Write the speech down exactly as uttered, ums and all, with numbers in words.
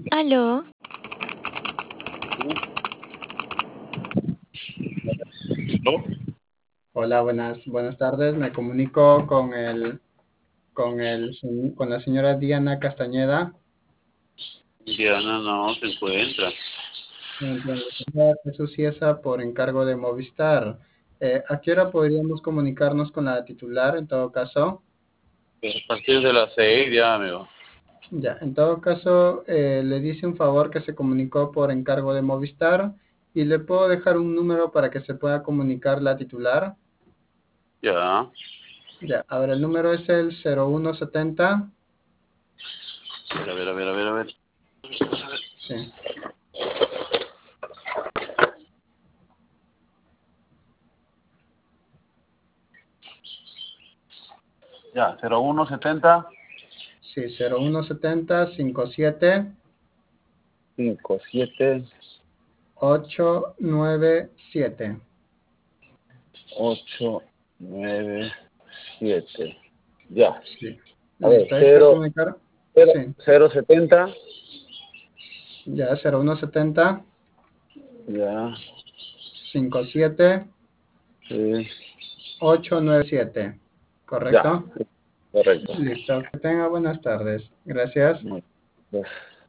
Aló, ¿No? Hola, buenas, buenas tardes. Me comunico con el, con el, con la señora Diana Castañeda. Diana no se encuentra. Entiendo. Señora Jesús Ciesa por encargo de Movistar. Eh, ¿a qué hora podríamos comunicarnos con la titular en todo caso? Pero a partir de las seis ya, amigo. Ya, en todo caso, eh, le dice un favor que se comunicó por encargo de Movistar y le puedo dejar un número para que se pueda comunicar la titular. Ya. Ya, a ver, el número es el cero uno setenta. A ver, a ver, a ver, a ver. Sí. Ya, cero uno setenta Sí, cero uno setenta cincuenta y siete cincuenta y siete ocho nueve siete. ocho nueve siete. Ya. Sí. A ver, Listo, ahí se cero comunicar. cero Sí, cero setenta. ya cero uno setenta Ya. cincuenta y siete Sí. ocho nueve siete. Ya. ¿Correcto? Correcto. Listo, que tenga buenas tardes. Gracias. Muy bien.